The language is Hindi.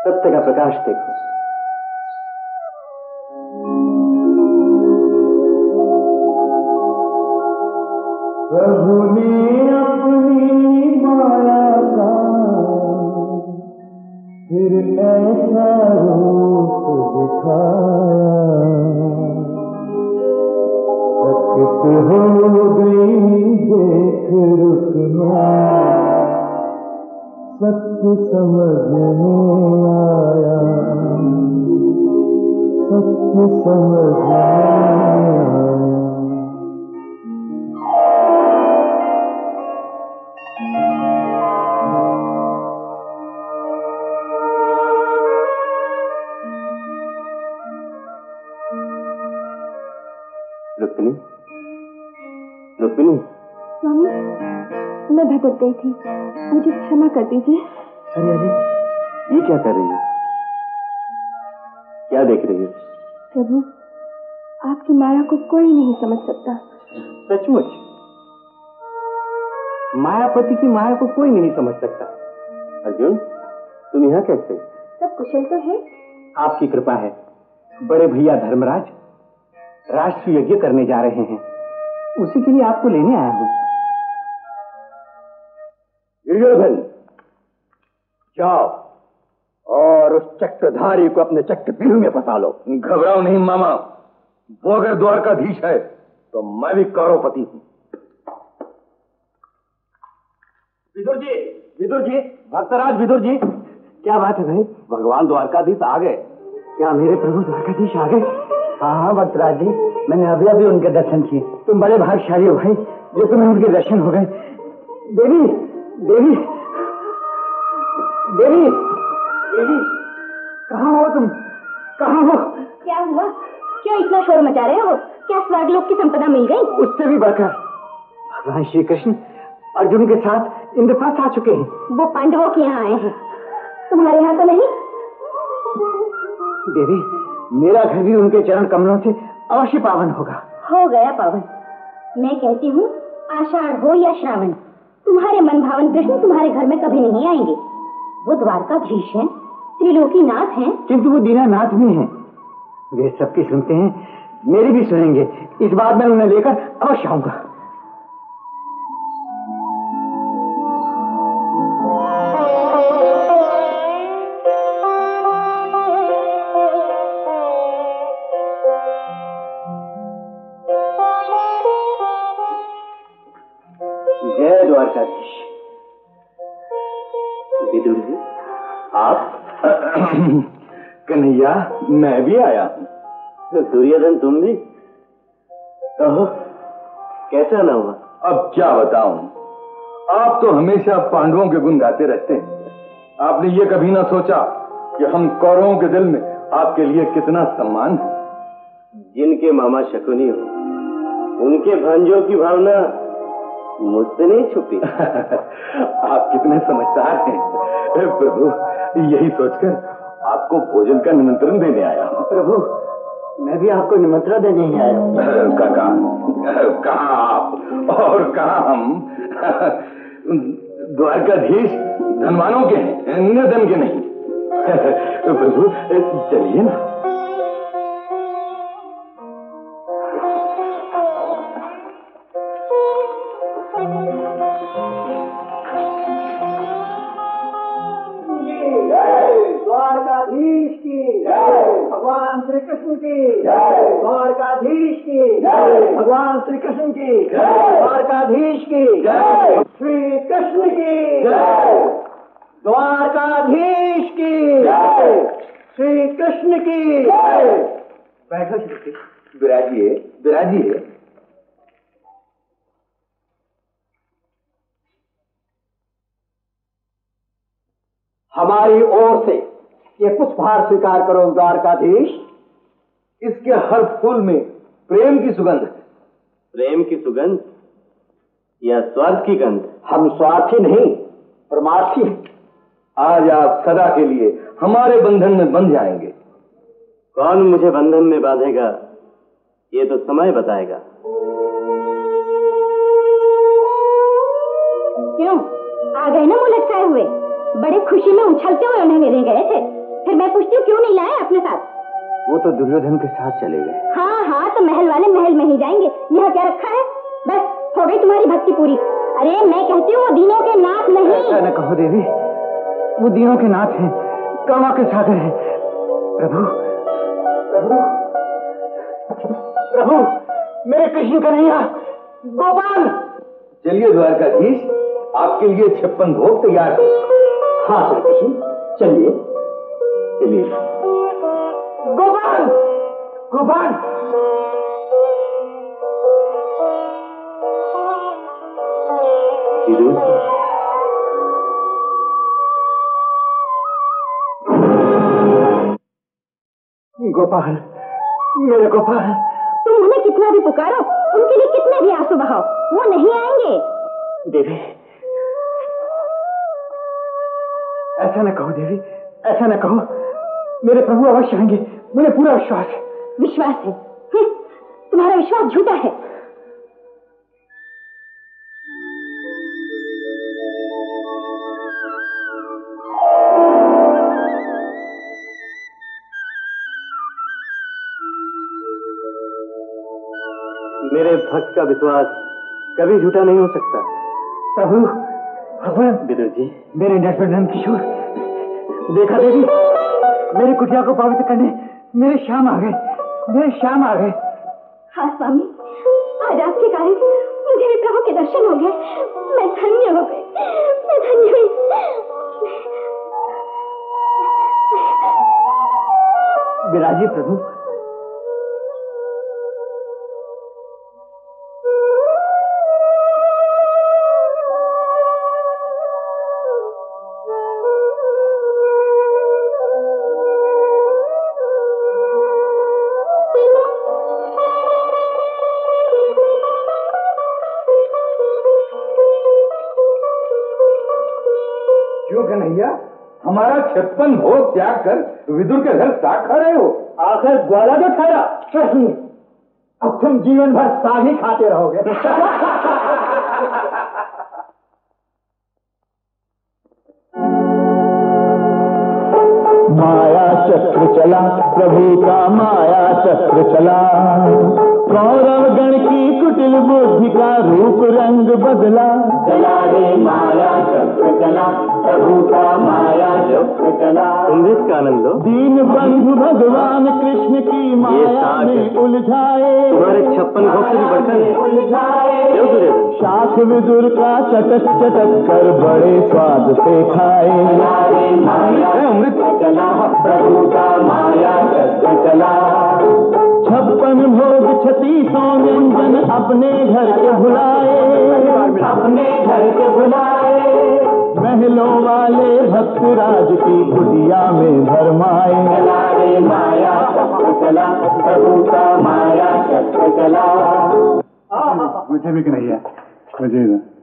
सत्य का प्रकाश देखो। प्रभु ने अपनी माया का फिर ऐसा रूप दिखाया, चकित हो गई देख रुकना, सत्य समझ में आया, सत्य समझ में आया। रुक्मिणी, रुक्मिणी। स्वामी, मैं भटक गई थी, मुझे क्षमा कर दीजिए। अरे अरे, ये क्या कर रही है? क्या देख रही है? प्रभु, आपकी माया को कोई नहीं समझ सकता। सचमुच? मायापति की माया को कोई नहीं समझ सकता। अर्जुन, तुम यहाँ कैसे? सब कुशल तो है? आपकी कृपा है। बड़े भैया धर्मराज राष्ट्र यज्ञ करने जा रहे हैं, उसी के लिए आपको लेने आया हूं। दुर्योधन, जाओ और उस चक्रधारी को अपने चक्रव्यूह में फंसा लो। घबराओ नहीं मामा, वो अगर द्वारकाधीश है तो मैं भी करोड़पति हूं। विदुर जी, भक्तराज विदुर जी, क्या बात है भाई? भगवान द्वारकाधीश आ गए। क्या मेरे प्रभु द्वारकाधीश आ गए? हाँ भक्तराज जी, मैंने अभी अभी उनके दर्शन किए। तुम बड़े भाग्यशाली हो भाई, जो तुम्हें उनके दर्शन हो गए। देवी, देवी, देवी, देवी, कहाँ हो तुम? कहाँ हो? क्या हुआ? क्यों इतना शोर मचा रहे हो? क्या स्वर्गलोक की संपदा मिल गई? उससे भी बढ़कर भगवान श्री कृष्ण अर्जुन के साथ इंद्रप्रस्थ आ चुके हैं। वो पांडवों के यहाँ आए हैं, तुम्हारे यहाँ तो नहीं। देवी, मेरा घर भी उनके चरण कमलों से अवश्य पावन होगा। हो गया पावन। मैं कहती हूँ, आषाढ़ हो या श्रावण, तुम्हारे मन भावन कृष्ण तुम्हारे घर में कभी नहीं आएंगे। वो द्वारकाधीश हैं, त्रिलोकीनाथ हैं। किंतु वो दीनानाथ भी हैं। वे सबकी सुनते हैं, मेरी भी सुनेंगे। इस बात में उन्हें लेकर अवश्य आऊंगा। जय द्वारकाधीश। विदुर जी, आप? कन्हैया, मैं भी आया हूँ। दुर्योधन, तुम भी? कहो, कैसा ना हुआ? अब क्या बताऊं, आप तो हमेशा पांडवों के गुण गाते रहते हैं। आपने ये कभी ना सोचा कि हम कौरवों के दिल में आपके लिए कितना सम्मान है। जिनके मामा शकुनी हो, उनके भांजों की भावना मुझसे नहीं छुपी। आप कितने समझदार हैं प्रभु। यही सोचकर आपको भोजन का निमंत्रण देने आया हूँ। प्रभु, मैं भी आपको निमंत्रण देने ही आया हूँ। काका, कहाँ आप और कहाँ हम? द्वारकाधीश धनवानों के हैं, निर्धन के नहीं। प्रभु चलिए ना। द्वारकाधीश की जय, भगवान श्री कृष्ण की जय, द्वारकाधीश की जय, भगवान श्री कृष्ण की जय, द्वारकाधीश की जय, श्री कृष्ण की जय, द्वारकाधीश की जय, श्री कृष्ण की जय। बैठो श्री कृष्ण। विराजिए, विराजिए। हमारी ओर से ये पुष्पहार स्वीकार करो द्वारकाधीश। इसके हर फूल में प्रेम की सुगंध है। प्रेम की सुगंध या स्वार्थ की गंध? हम स्वार्थी नहीं, परमार्थी हैं। आज आप सदा के लिए हमारे बंधन में बंध जाएंगे। कौन मुझे बंधन में बांधेगा, ये तो समय बताएगा। क्यों आ गए ना मुंह लटकाए हुए? बड़े खुशी में उछलते हुए उन्हें लेने गए थे, फिर मैं पूछती हूँ क्यों नहीं लाए अपने साथ? वो तो दुर्योधन के साथ चले गए। हाँ हाँ, तो महल वाले महल में ही जाएंगे, यहाँ क्या रखा है? बस हो गई तुम्हारी भक्ति पूरी। अरे मैं कहती हूँ वो दीनों के नाथ नहीं। ऐसा न कहो देवी, वो दीनों के नाथ हैं, करुणा के सागर हैं। प्रभु प्रभु प्रभु, मेरे कृष्ण कन्हैया, गोपाल। चलिए द्वारकाधीश, आपके लिए 56 भोग तैयार है। हाँ श्री कृष्ण, चलिए चलिए। गोपाल गोपाल, गोपाल, मेरे गोपाल। तुम उन्हें कितना भी पुकारो, उनके लिए कितने भी आंसू बहाओ, वो नहीं आएंगे। देवी, ऐसा न कहो देवी, ऐसा न कहो। मेरे प्रभु अवश्य आएंगे, मुझे पूरा विश्वास है। विश्वास है? तुम्हारा विश्वास झूठा है। मेरे भक्त का विश्वास कभी झूठा नहीं हो सकता। प्रभु भगवान विदुर जी, मेरे नंद किशोर, देखा देवी, मेरी कुटिया को पवित्र करने मेरे श्याम आ गए, मेरे श्याम आ गए। हाँ स्वामी, आज आपके कारण मुझे भी प्रभु के दर्शन हो गए। मैं धन्य हो गई, मैं धन्य हुई। विराजिए प्रभु। कन्हैया, हमारा 56 भोग त्याग कर विदुर के घर साग खा रहे हो? आखिर ग्वाला तो ठहरा सही, अब तुम जीवन भर साग ही खाते रहोगे। माया चक्र चला प्रभु का, माया चक्र चला, कौरव गण की कुटिल बुद्धि का रूप रंग बदला। चला रे माया चक्र चला, प्रभु का माया चक्र चला। संदेश का आनंद लो। दीन बंधु भगवान कृष्ण की माया में उलझाए, तुम्हारे 56 भोग से भी बढ़कर उलझाए। शाख विदुर का चटक चटक कर बड़े स्वाद से खाए। अमृत चला प्रभु का माया चक्र चला। 56 भोग 36 व्यंजन अपने घर के भुलाए, अपने घर के भुलाए। महलों वाले भक्त राज की कुटिया में भरमाए। चला रे माया चक्र चला, प्रभु का माया चक्र चला। मुझे भी कन्हैया, मुझे